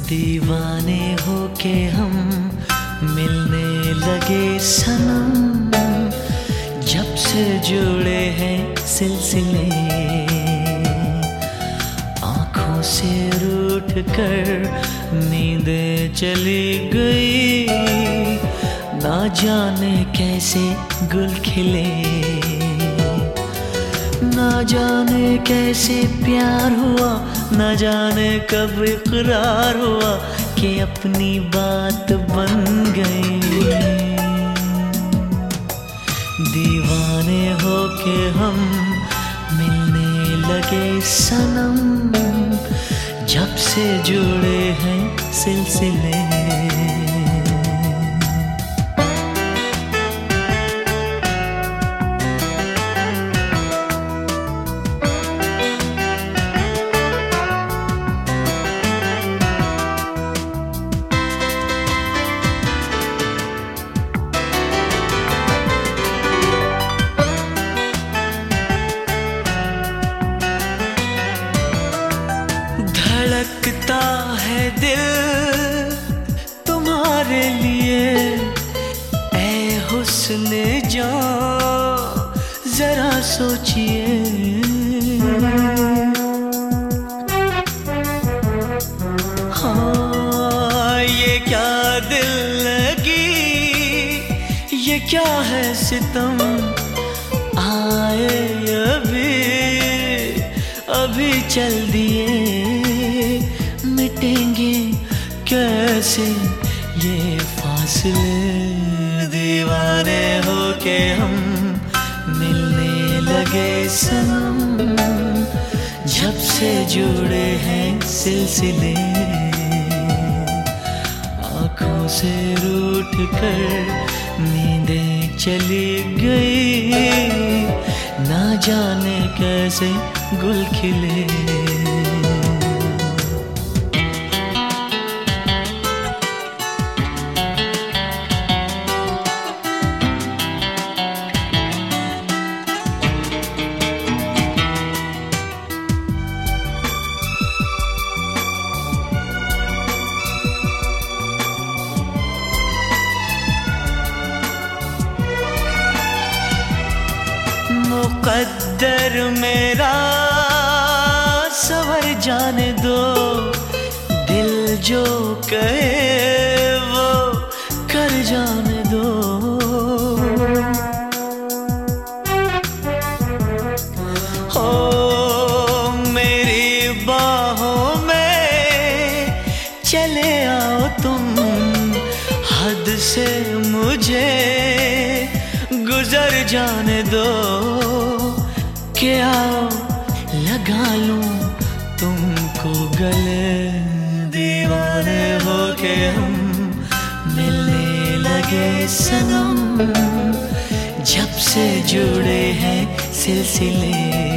दीवाने होके हम मिलने लगे सनम, जब से जुड़े हैं सिलसिले। आँखों से रूठ कर नींदें चली गई, ना जाने कैसे गुल खिले, ना जाने कैसे प्यार हुआ, ना जाने कब इकरार हुआ कि अपनी बात बन गई। दीवाने होके हम मिलने लगे सनम, जब से जुड़े हैं सिलसिले। धड़कता है दिल तुम्हारे लिए, ऐ हुस्न जान जरा सोचिए। हाँ, ये क्या दिल लगी, ये क्या है सितम, आए अभी चल दिए, मिटेंगे कैसे ये फासले। दीवाने होके हम मिलने लगे सनम, जब से जुड़े हैं सिलसिले। आँखों से रूठ कर नींदें चली गई, ना जाने कैसे गुल खिले। मुक़द्दर मेरा सवर जाने दो, दिल जो कहे वो कर जाने दो। हो मेरी बाहों में चले आओ तुम, हद से मुझे गुजर जाने दो। कि आओ लगा लूं तुमको गले, दीवाने होके हम मिलने लगे सनम, जब से जुड़े हैं सिलसिले।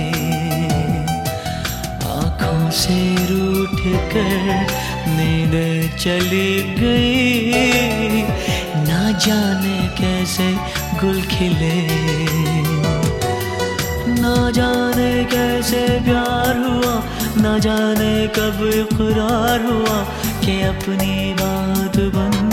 आँखों से रूठ कर नींद चली गई, ना जाने कैसे गुल खिले, ना जाने कैसे प्यार हुआ, ना जाने कब इकरार हुआ कि अपनी बात बन